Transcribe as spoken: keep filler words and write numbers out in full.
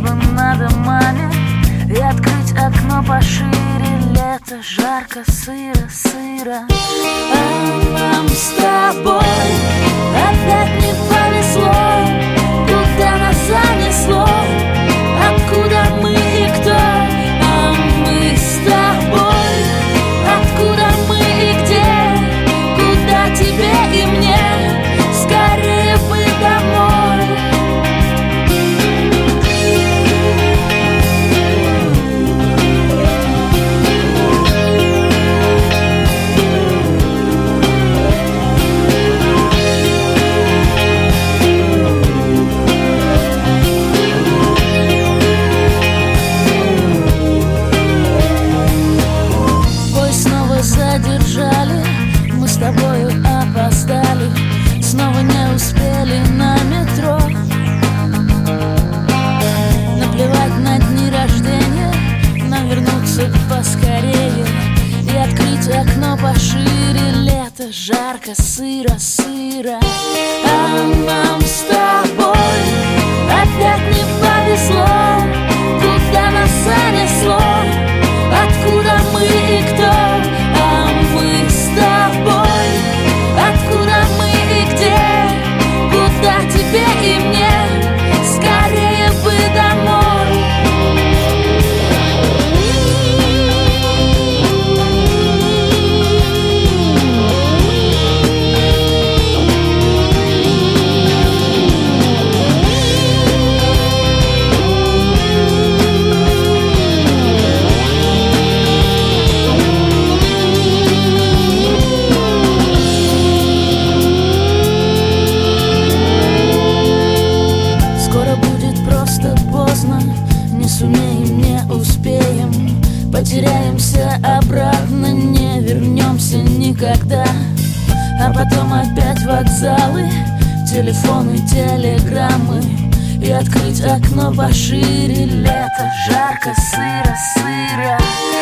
небо над домами и открыть окно пошире. Лето, жарко, сыро, сыро. А нам с тобой опять не повезло. Куда нас занесло? Откуда мы и кто? А мы с тобой. Откуда мы и где? Куда тебе и мне? Скорее бы домой. Задержали, мы с тобою опоздали, снова не успели на метро. Наплевать на дни рождения, нам вернуться поскорее и открыть окно пошире. Лето, жарко, сыро, сыро. А нам с тобой опять не повезло. Куда нас занесло? Откуда мы и кто? Мы с тобой, откуда мы и где? Куда тебе и мне? Скорее бы домой. Не сумеем, не успеем, потеряемся обратно, не вернемся никогда. А потом опять вокзалы, телефоны, телеграммы и открыть окно пошире. Лето, жарко, сыро, сыро.